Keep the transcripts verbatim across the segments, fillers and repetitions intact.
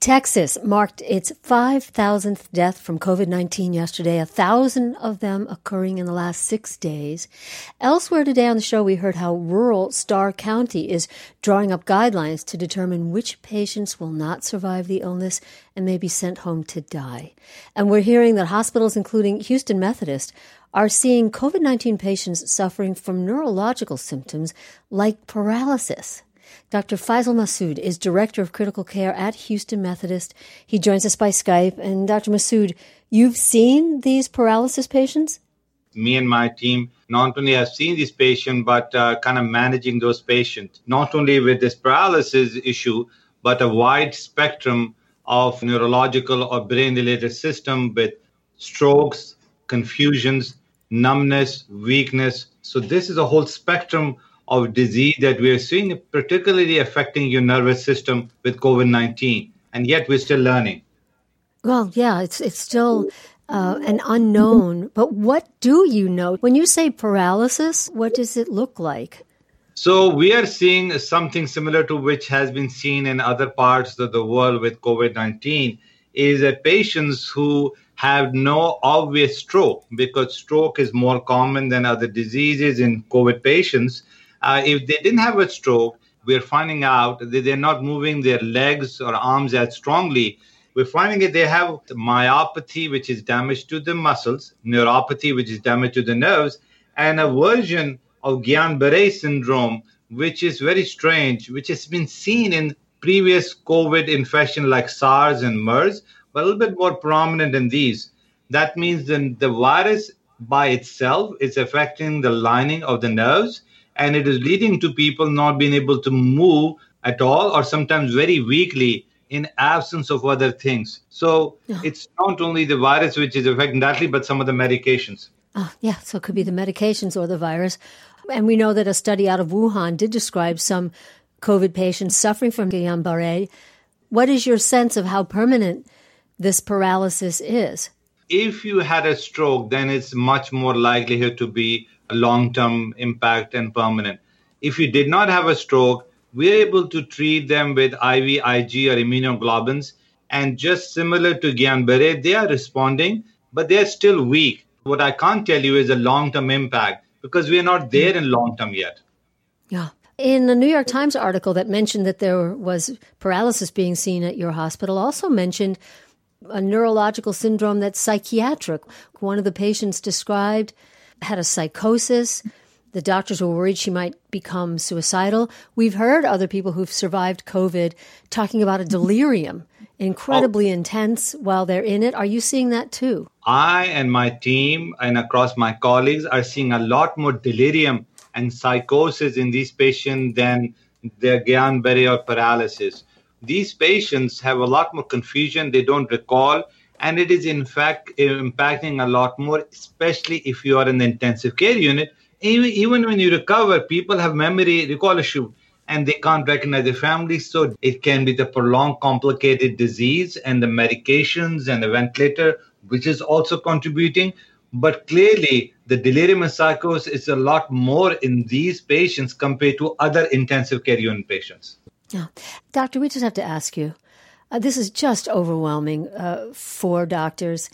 Texas marked its five thousandth death from COVID nineteen yesterday, a thousand of them occurring in the last six days. Elsewhere today on the show, we heard how rural Starr County is drawing up guidelines to determine which patients will not survive the illness and may be sent home to die. And we're hearing that hospitals, including Houston Methodist, are seeing COVID nineteen patients suffering from neurological symptoms like paralysis. Doctor Faisal Masood is Director of Critical Care at Houston Methodist. He joins us by Skype. And Doctor Masood, you've seen these paralysis patients? Me and my team not only have seen these patients, but uh, kind of managing those patients, not only with this paralysis issue, but a wide spectrum of neurological or brain-related system with strokes, confusions, numbness, weakness. So this is a whole spectrum of disease that we are seeing, particularly affecting your nervous system with COVID nineteen. And yet we're still learning. Well, yeah, it's it's still uh, an unknown. But what do you know? When you say paralysis, what does it look like? So we are seeing something similar to which has been seen in other parts of the world with COVID nineteen, is that patients who have no obvious stroke, because stroke is more common than other diseases in COVID patients. Uh, if they didn't have a stroke, we're finding out that they're not moving their legs or arms as strongly. We're finding that they have myopathy, which is damage to the muscles, neuropathy, which is damage to the nerves, and a version of Guillain-Barré syndrome, which is very strange, which has been seen in previous COVID infection like SARS and MERS, but a little bit more prominent in these. That means that the virus by itself is affecting the lining of the nerves, and it is leading to people not being able to move at all or sometimes very weakly in absence of other things. So yeah. It's not only the virus which is affecting directly, but some of the medications. Oh, yeah, so it could be the medications or the virus. And we know that a study out of Wuhan did describe some COVID patients suffering from Guillain-Barré. What is your sense of how permanent this paralysis is? If you had a stroke, then it's much more likelihood to be a long-term impact and permanent. If you did not have a stroke, we're able to treat them with I V I G or immunoglobulins. And just similar to Guillain-Barré, they are responding, but they're still weak. What I can't tell you is a long-term impact because we're not there in long-term yet. Yeah. In a New York Times article that mentioned that there was paralysis being seen at your hospital, also mentioned a neurological syndrome that's psychiatric. One of the patients described had a psychosis. The doctors were worried she might become suicidal. We've heard other people who've survived COVID talking about a delirium, incredibly oh. intense while they're in it. Are you seeing that too? I and my team and across my colleagues are seeing a lot more delirium and psychosis in these patients than their Guillain-Barré or paralysis. These patients have a lot more confusion. They don't recall. And it is, in fact, impacting a lot more, especially if you are in the intensive care unit. Even, even when you recover, people have memory recall issue and they can't recognize their families. So it can be the prolonged, complicated disease and the medications and the ventilator, which is also contributing. But clearly, the delirium and psychosis is a lot more in these patients compared to other intensive care unit patients. Yeah. Doctor, we just have to ask you. Uh, this is just overwhelming uh, for doctors,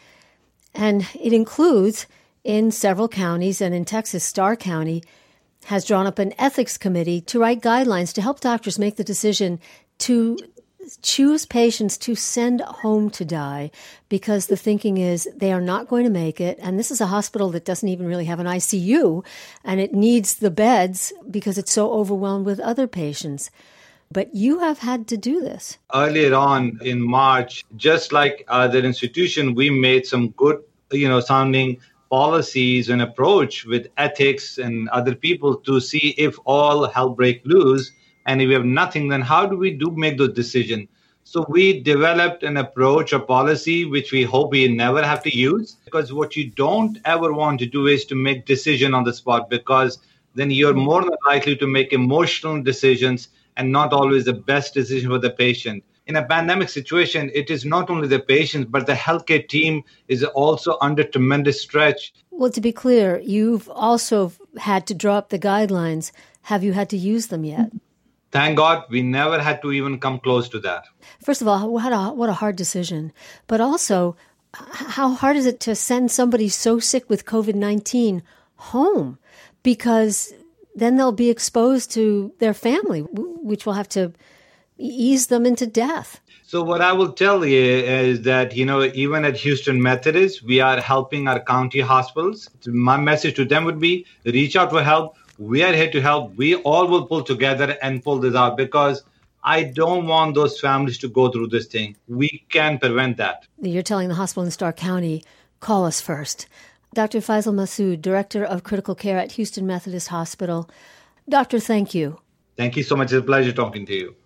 and it includes in several counties, and in Texas, Starr County has drawn up an ethics committee to write guidelines to help doctors make the decision to choose patients to send home to die because the thinking is they are not going to make it. And this is a hospital that doesn't even really have an I C U, and it needs the beds because it's so overwhelmed with other patients. But you have had to do this. Earlier on in March, just like other institutions, we made some good, you know, sounding policies and approach with ethics and other people to see if all hell break loose. And if we have nothing, then how do we do make those decisions? So we developed an approach, a policy, which we hope we never have to use. Because what you don't ever want to do is to make decision on the spot, because then you're more than likely to make emotional decisions and not always the best decision for the patient. In a pandemic situation, it is not only the patient, but the healthcare team is also under tremendous stretch. Well, to be clear, you've also had to draw up the guidelines. Have you had to use them yet? Thank God we never had to even come close to that. First of all, what a, what a hard decision. But also, how hard is it to send somebody so sick with COVID nineteen home? Because then they'll be exposed to their family, which will have to ease them into death. So what I will tell you is that, you know, even at Houston Methodist, we are helping our county hospitals. My message to them would be reach out for help. We are here to help. We all will pull together and pull this out because I don't want those families to go through this thing. We can prevent that. You're telling the hospital in Starr County, call us first. Doctor Faisal Masood, Director of Critical Care at Houston Methodist Hospital. Doctor, thank you. Thank you so much. It's a pleasure talking to you.